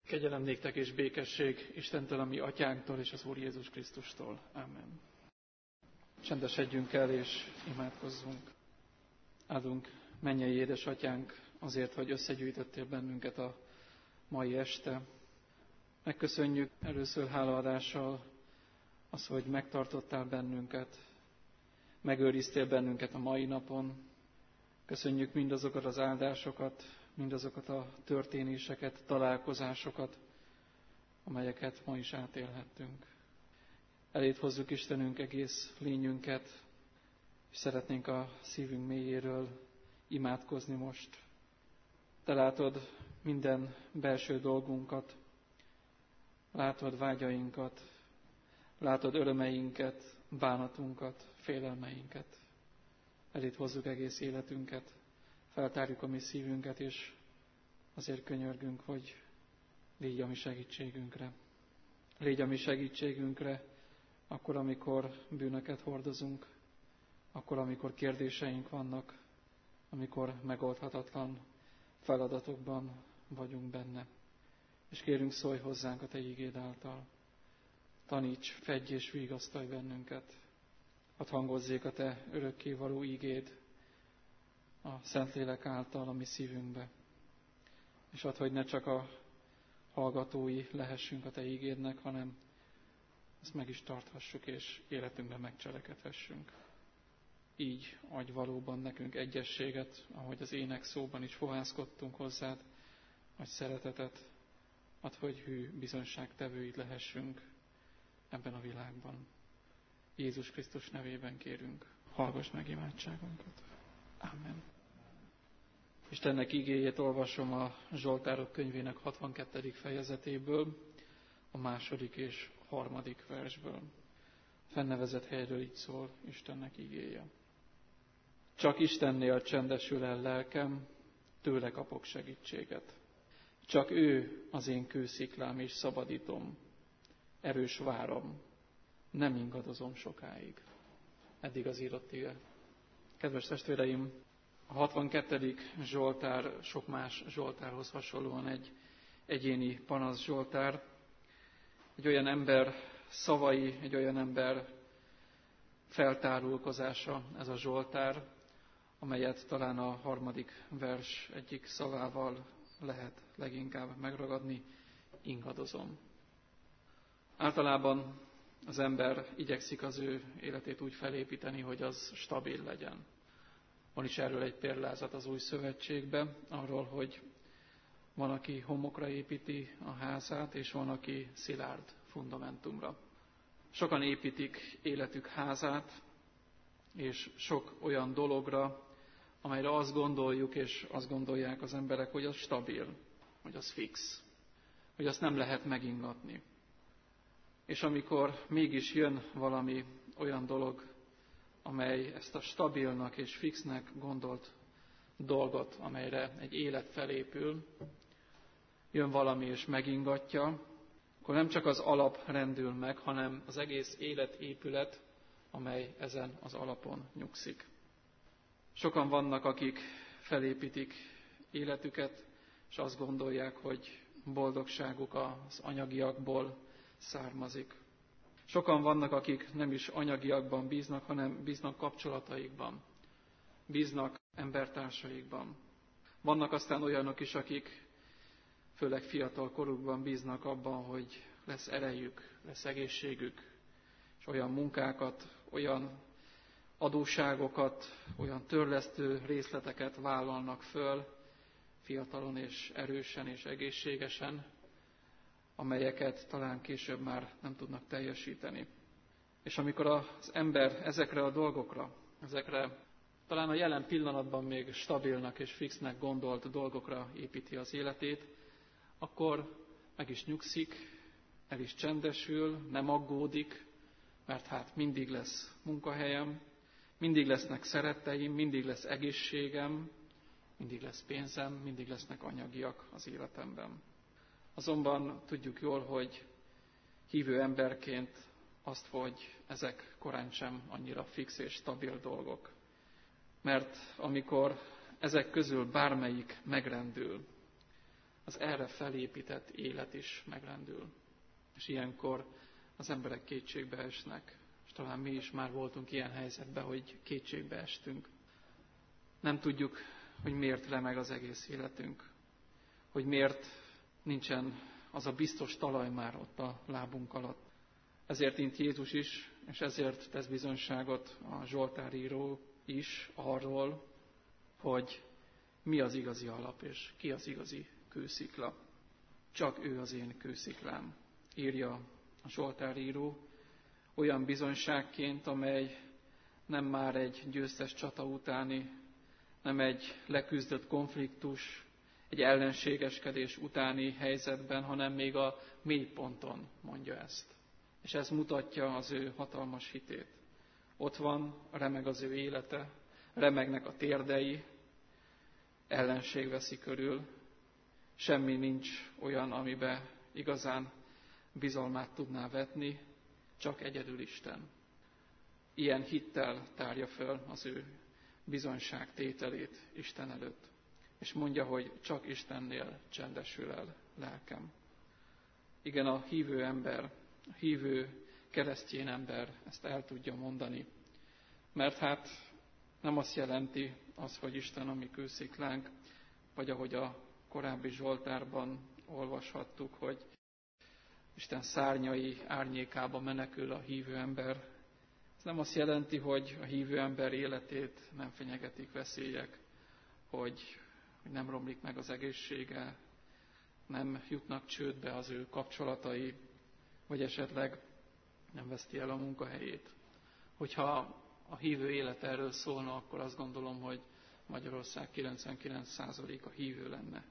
Kegyelem néktek és békesség Istentől, a mi atyánktól és az Úr Jézus Krisztustól. Amen. Csendesedjünk el és imádkozzunk. Áldunk mennyei édesatyánk azért, hogy összegyűjtöttél bennünket a mai este. Megköszönjük először hálaadással az, hogy megtartottál bennünket, megőriztél bennünket a mai napon. Köszönjük mindazokat az áldásokat, mindazokat a történéseket, találkozásokat, amelyeket ma is átélhettünk. Eléd hozzuk Istenünk egész lényünket, és szeretnénk a szívünk mélyéről imádkozni most. Te látod minden belső dolgunkat, látod vágyainkat, látod örömeinket, bánatunkat, félelmeinket. Eléd hozzuk egész életünket, feltárjuk a mi szívünket, és azért könyörgünk, hogy légy a mi segítségünkre. Légy a mi segítségünkre, akkor, amikor bűnöket hordozunk, akkor, amikor kérdéseink vannak, amikor megoldhatatlan feladatokban vagyunk benne. És kérünk, szólj hozzánk a Te ígéd által. Taníts, fedj és vigasztalj bennünket. Hadd hangozzék a Te örökkévaló ígéd a Szentlélek által a mi szívünkbe. És add, hogy ne csak a hallgatói lehessünk a Te ígédnek, hanem ezt meg is tarthassuk, és életünkben megcselekedhessünk. Így adj valóban nekünk egyességet, ahogy az ének szóban is fohászkodtunk hozzád, adj szeretetet, add, hogy hű bizonyságtevőid lehessünk ebben a világban. Jézus Krisztus nevében kérünk, hallgass meg imádságunkat. Amen. Istennek igéjét olvasom a Zsoltárok könyvének 62. fejezetéből, a 2. és 3. versből. Fennevezett helyről így szól Istennek igéje. Csak Istennél csendesül el lelkem, tőle kapok segítséget. Csak ő az én kősziklám és szabadítom, erős váram, nem ingadozom sokáig. Eddig az írott ige. Kedves testvéreim, a 62. Zsoltár sok más Zsoltárhoz hasonlóan egy egyéni panasz Zsoltár, egy olyan ember szavai, egy olyan ember feltárulkozása ez a Zsoltár, amelyet talán a 3. vers egyik szavával lehet leginkább megragadni, ingadozom. Általában az ember igyekszik az ő életét úgy felépíteni, hogy az stabil legyen. Van is erről egy példázat az Új Szövetségben, arról, hogy van, aki homokra építi a házát, és van, aki szilárd fundamentumra. Sokan építik életük házát, és sok olyan dologra, amelyre azt gondoljuk, és azt gondolják az emberek, hogy az stabil, hogy az fix, hogy azt nem lehet megingatni. És amikor mégis jön valami olyan dolog, amely ezt a stabilnak és fixnek gondolt dolgot, amelyre egy élet felépül, jön valami és megingatja, akkor nem csak az alap rendül meg, hanem az egész életépület, amely ezen az alapon nyugszik. Sokan vannak, akik felépítik életüket, és azt gondolják, hogy boldogságuk az anyagiakból származik. Sokan vannak, akik nem is anyagiakban bíznak, hanem bíznak kapcsolataikban, bíznak embertársaikban. Vannak aztán olyanok is, akik főleg fiatal korukban bíznak abban, hogy lesz erejük, lesz egészségük, és olyan munkákat, olyan adósságokat, olyan törlesztő részleteket vállalnak föl, fiatalon és erősen és egészségesen, amelyeket talán később már nem tudnak teljesíteni. És amikor az ember ezekre a dolgokra, ezekre talán a jelen pillanatban még stabilnak és fixnek gondolt dolgokra építi az életét, akkor meg is nyugszik, el is csendesül, nem aggódik, mert hát mindig lesz munkahelyem, mindig lesznek szeretteim, mindig lesz egészségem, mindig lesz pénzem, mindig lesznek anyagiak az életemben. Azonban tudjuk jól, hogy hívő emberként azt, hogy ezek korán sem annyira fix és stabil dolgok. Mert amikor ezek közül bármelyik megrendül, az erre felépített élet is megrendül. És ilyenkor az emberek kétségbe esnek, és talán mi is már voltunk ilyen helyzetben, hogy kétségbe estünk. Nem tudjuk, hogy miért remeg az egész életünk, hogy miért nincsen az a biztos talaj már ott a lábunk alatt. Ezért int Jézus is, és ezért tesz bizonyságot a Zsoltáríró is arról, hogy mi az igazi alap, és ki az igazi kőszikla. Csak ő az én kősziklám, írja a Zsoltáríró, olyan bizonyságként, amely nem már egy győztes csata utáni, nem egy leküzdött konfliktus, egy ellenségeskedés utáni helyzetben, hanem még a mélyponton mondja ezt. És ez mutatja az ő hatalmas hitét. Ott van, remeg az ő élete, remegnek a térdei, ellenség veszi körül, semmi nincs olyan, amiben igazán bizalmát tudná vetni, csak egyedül Isten. Ilyen hittel tárja föl az ő bizonyságtételét Isten előtt. És mondja, hogy csak Istennél csendesül el lelkem. Igen, a hívő ember, a hívő keresztény ember ezt el tudja mondani. Mert hát nem azt jelenti az, hogy Isten a mi kősziklánk, vagy ahogy a korábbi Zsoltárban olvashattuk, hogy Isten szárnyai árnyékába menekül a hívő ember. Ez nem azt jelenti, hogy a hívő ember életét nem fenyegetik veszélyek, hogy nem romlik meg az egészsége, nem jutnak csődbe az ő kapcsolatai, vagy esetleg nem veszti el a munkahelyét. Hogyha a hívő élet erről szólna, akkor azt gondolom, hogy Magyarország 99%-a hívő lenne.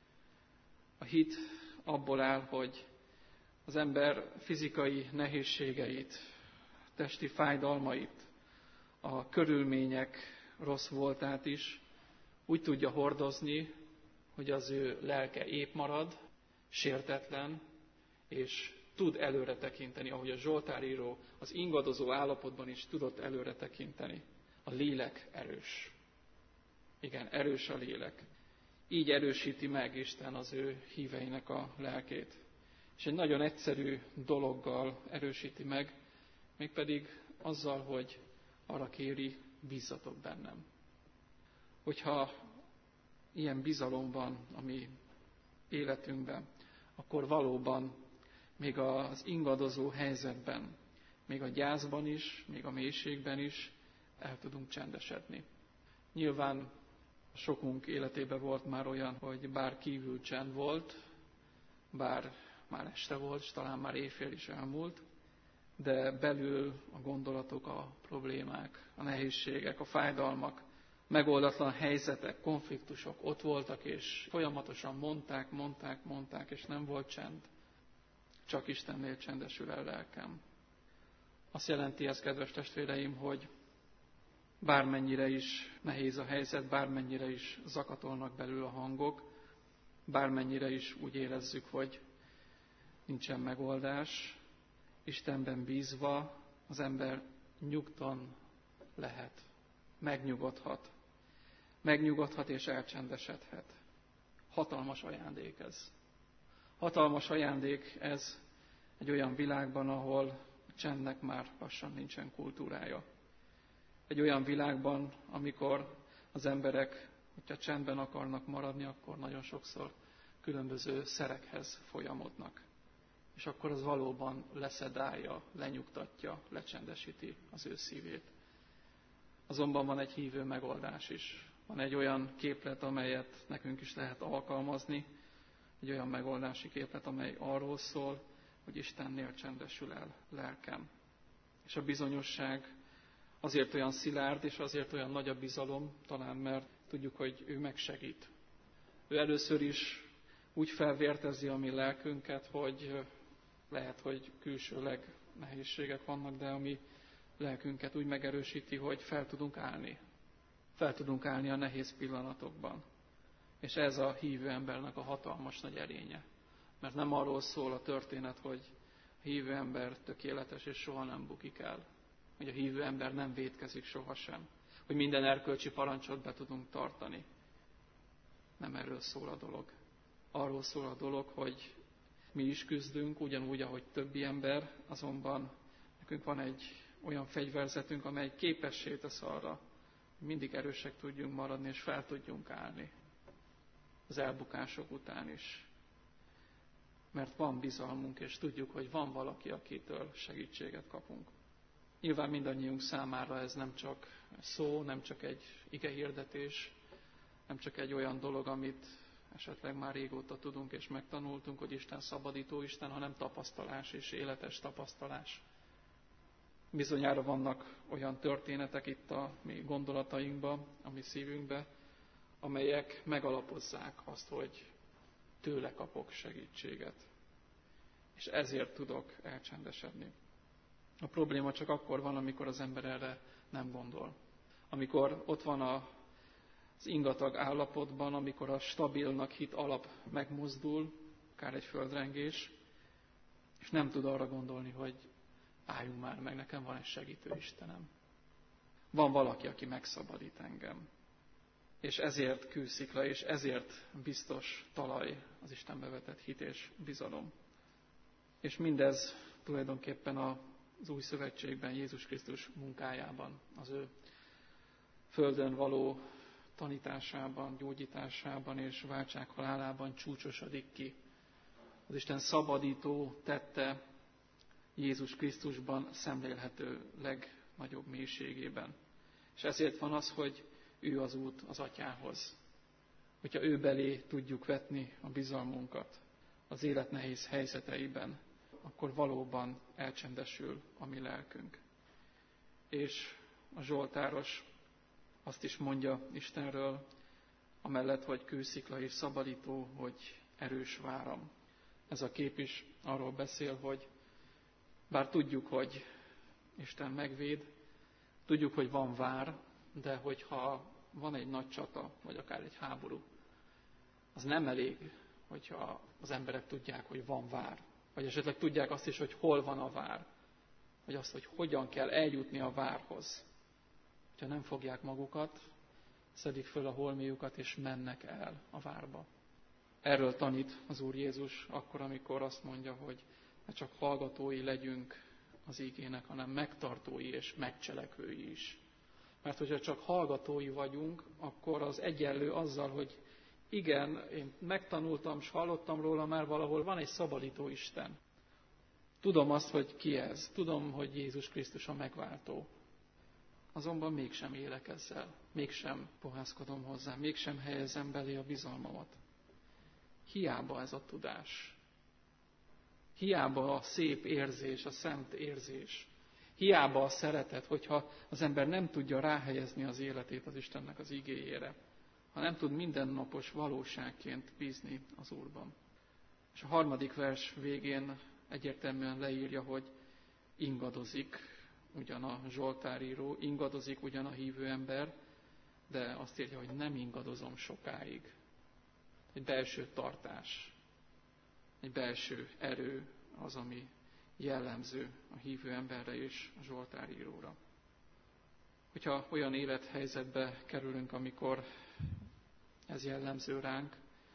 A hit abból áll, hogy az ember fizikai nehézségeit, testi fájdalmait, a körülmények rossz voltát is úgy tudja hordozni, hogy az ő lelke épp marad, sértetlen, és tud előre tekinteni, ahogy a Zsoltáríró az ingadozó állapotban is tudott előre tekinteni. A lélek erős. Igen, erős a lélek. Így erősíti meg Isten az ő híveinek a lelkét. És egy nagyon egyszerű dologgal erősíti meg, mégpedig azzal, hogy arra kéri, bízzatok bennem. Hogyha ilyen bizalom van a mi életünkben, akkor valóban még az ingadozó helyzetben, még a gyászban is, még a mélységben is el tudunk csendesedni. Nyilván sokunk életében volt már olyan, hogy bár kívül csend volt, bár már este volt, és talán már éjfél is elmúlt, de belül a gondolatok, a problémák, a nehézségek, a fájdalmak, megoldatlan helyzetek, konfliktusok ott voltak, és folyamatosan mondták, és nem volt csend. Csak Istennél csendesül el lelkem. Azt jelenti ez, kedves testvéreim, hogy bármennyire is nehéz a helyzet, bármennyire is zakatolnak belül a hangok, bármennyire is úgy érezzük, hogy nincsen megoldás, Istenben bízva az ember nyugton lehet, megnyugodhat és elcsendesedhet. Hatalmas ajándék ez. Hatalmas ajándék ez egy olyan világban, ahol a csendnek már lassan nincsen kultúrája. Egy olyan világban, amikor az emberek, hogyha csendben akarnak maradni, akkor nagyon sokszor különböző szerekhez folyamodnak. És akkor az valóban leszedálja, lenyugtatja, lecsendesíti az ő szívét. Azonban van egy hívő megoldás is. Van egy olyan képlet, amelyet nekünk is lehet alkalmazni, egy olyan megoldási képlet, amely arról szól, hogy Istennél csendesül el lelkem. És a bizonyosság azért olyan szilárd, és azért olyan nagy a bizalom, talán mert tudjuk, hogy ő megsegít. Ő először is úgy felvértezi a mi lelkünket, hogy lehet, hogy külsőleg nehézségek vannak, de a mi lelkünket úgy megerősíti, hogy fel tudunk állni. Fel tudunk állni a nehéz pillanatokban. És ez a hívő embernek a hatalmas nagy erénye. Mert nem arról szól a történet, hogy a hívő ember tökéletes és soha nem bukik el. Hogy a hívő ember nem vétkezik sohasem. Hogy minden erkölcsi parancsot be tudunk tartani. Nem erről szól a dolog. arról szól a dolog, hogy mi is küzdünk, ugyanúgy, ahogy többi ember, azonban nekünk van egy olyan fegyverzetünk, amely képessé tesz arra, hogy mindig erősek tudjunk maradni, és fel tudjunk állni az elbukások után is. Mert van bizalmunk, és tudjuk, hogy van valaki, akitől segítséget kapunk. Nyilván mindannyiunk számára ez nem csak szó, nem csak egy igehirdetés, nem csak egy olyan dolog, amit esetleg már régóta tudunk és megtanultunk, hogy Isten szabadító Isten, hanem tapasztalás és életes tapasztalás. Bizonyára vannak olyan történetek itt a mi gondolatainkban, a mi szívünkben, amelyek megalapozzák azt, hogy tőle kapok segítséget. És ezért tudok elcsendesedni. A probléma csak akkor van, amikor az ember erre nem gondol. Amikor ott van az ingatag állapotban, amikor a stabilnak hit alap megmozdul, akár egy földrengés, és nem tud arra gondolni, hogy álljunk már meg, nekem van egy segítő Istenem. Van valaki, aki megszabadít engem. És ezért kőszikla, és ezért biztos talaj az Istenbe vetett hit és bizalom. És mindez tulajdonképpen az új szövetségben, Jézus Krisztus munkájában, az ő földön való tanításában, gyógyításában és váltsághalálában csúcsosodik ki. Az Isten szabadító tette Jézus Krisztusban szemlélhető legnagyobb mélységében. És ezért van az, hogy ő az út az Atyához. Hogyha ő belé tudjuk vetni a bizalmunkat az élet nehéz helyzeteiben, akkor valóban elcsendesül a mi lelkünk. És a zsoltáros azt is mondja Istenről, amellett, hogy kőszikla és szabadító, hogy erős váram. Ez a kép is arról beszél, hogy bár tudjuk, hogy Isten megvéd, tudjuk, hogy van vár, de hogyha van egy nagy csata, vagy akár egy háború, az nem elég, hogyha az emberek tudják, hogy van vár. Vagy esetleg tudják azt is, hogy hol van a vár. Vagy azt, hogy hogyan kell eljutni a várhoz. Ha nem fogják magukat, szedik föl a holmiukat, és mennek el a várba. Erről tanít az Úr Jézus akkor, amikor azt mondja, hogy ne csak hallgatói legyünk az ígének, hanem megtartói és megcselekvői is. Mert hogyha csak hallgatói vagyunk, akkor az egyenlő azzal, hogy igen, én megtanultam, és hallottam róla már valahol, van egy szabadító Isten. Tudom azt, hogy ki ez. Tudom, hogy Jézus Krisztus a megváltó. Azonban mégsem élek ezzel. Mégsem poházkodom hozzá. Mégsem helyezem belé a bizalmamat. Hiába ez a tudás. Hiába a szép érzés, a szent érzés. Hiába a szeretet, hogyha az ember nem tudja ráhelyezni az életét az Istennek az igéjére. Ha nem tud mindennapos valóságként bízni az Úrban. És a 3. vers végén egyértelműen leírja, hogy ingadozik ugyan a zsoltáríró, ingadozik ugyan a hívő ember, de azt írja, hogy nem ingadozom sokáig. Egy belső tartás, egy belső erő az, ami jellemző a hívő emberre és a zsoltáríróra. Hogyha olyan élethelyzetbe kerülünk, amikor ez jellemző ránk,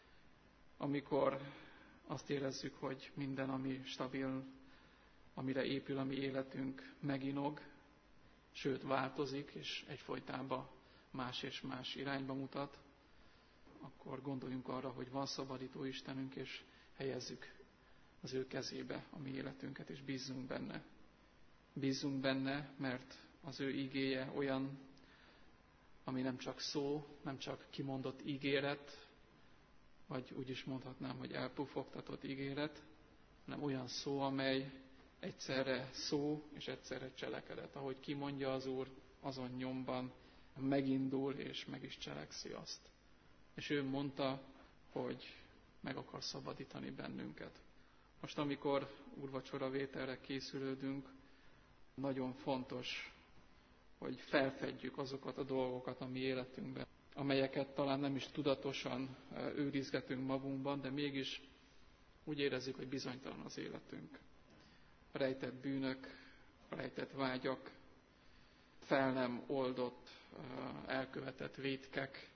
amikor azt érezzük, hogy minden, ami stabil, amire épül a mi életünk, meginog, sőt változik, és egyfolytában más és más irányba mutat, akkor gondoljunk arra, hogy van szabadító Istenünk, és helyezzük az ő kezébe a mi életünket, és bízzunk benne. Bízzunk benne, mert az ő igéje olyan, ami nem csak szó, nem csak kimondott ígéret, vagy úgy is mondhatnám, hogy elpufogtatott ígéret, hanem olyan szó, amely egyszerre szó és egyszerre cselekedet. Ahogy kimondja az Úr, azon nyomban megindul és meg is cselekszi azt. És ő mondta, hogy meg akar szabadítani bennünket. Most, amikor úrvacsora vételre készülődünk, nagyon fontos, hogy felfedjük azokat a dolgokat a mi életünkben, amelyeket talán nem is tudatosan őrizgetünk magunkban, de mégis úgy érezzük, hogy bizonytalan az életünk. Rejtett bűnök, rejtett vágyak, fel nem oldott, elkövetett vétkek,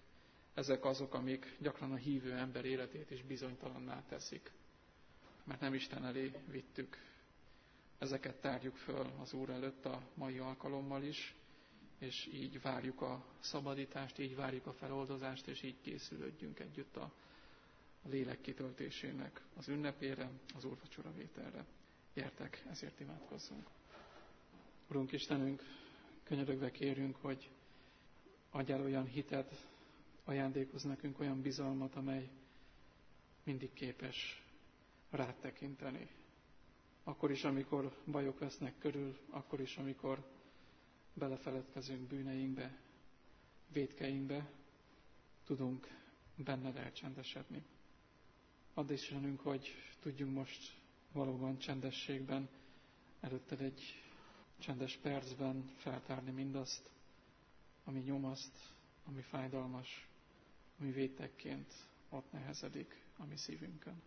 Ezek azok, amik gyakran a hívő ember életét is bizonytalanná teszik. Mert nem Isten elé vittük. Ezeket tárjuk föl az Úr előtt a mai alkalommal is, és így várjuk a szabadítást, így várjuk a feloldozást, és így készülődjünk együtt a lélek kitöltésének az ünnepére, az úrvacsora vételre. Gyertek, ezért imádkozzunk. Urunk Istenünk, könyörögve kérünk, hogy adjál olyan hitet, ajándékozz nekünk olyan bizalmat, amely mindig képes rád tekinteni. Akkor is, amikor bajok vesznek körül, akkor is, amikor belefeledkezünk bűneinkbe, vétkeinkbe, tudunk benned elcsendesedni. Add Istenünk, hogy tudjunk most valóban csendességben, előtted egy csendes percben feltárni mindazt, ami nyomaszt, ami fájdalmas, ami véttekként ott nehezedik a mi szívünkön.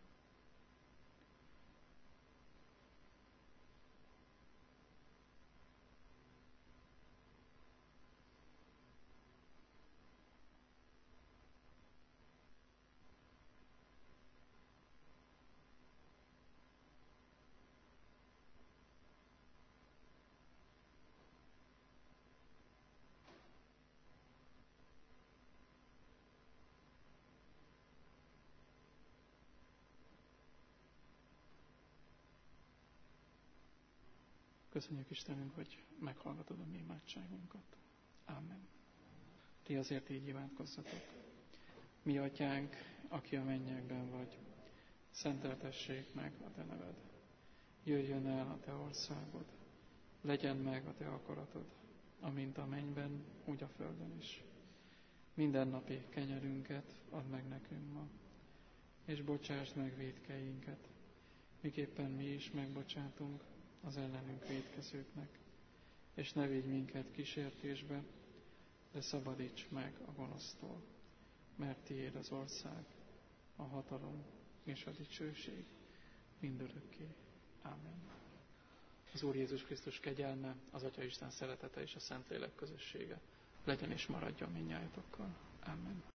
Köszönjük Istenünk, hogy meghallgatod a mi imádságunkat. Ámen. Ti azért így imádkozzatok. Mi atyánk, aki a mennyekben vagy, szenteltessék meg a te neved. Jöjjön el a te országod, legyen meg a te akaratod, amint a mennyben, úgy a földön is. Mindennapi kenyerünket add meg nekünk ma, és bocsásd meg vétkeinket, miképpen mi is megbocsátunk az ellenünk vétkezőknek, és ne vigy minket kísértésbe, de szabadíts meg a gonosztól, mert tiéd az ország, a hatalom és a dicsőség mindörökké. Ámen. Az Úr Jézus Krisztus kegyelme, az Atyaisten szeretete és a Szentlélek közössége legyen és maradjon mindnyájatokkal. Ámen.